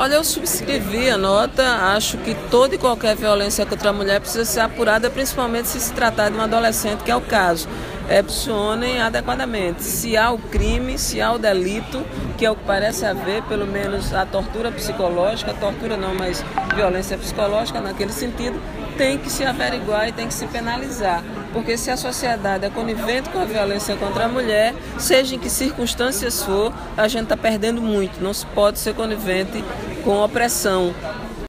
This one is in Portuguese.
Olha, eu subscrevi a nota, acho que toda e qualquer violência contra a mulher precisa ser apurada, principalmente se tratar de um adolescente, que é o caso. Posicionem adequadamente. Se há o crime, se há o delito, que é o que parece haver, pelo menos a tortura psicológica, tortura não, mas violência psicológica naquele sentido, tem que se averiguar e tem que se penalizar. Porque se a sociedade é conivente com a violência contra a mulher, seja em que circunstâncias for, a gente está perdendo muito. Não se pode ser conivente com opressão.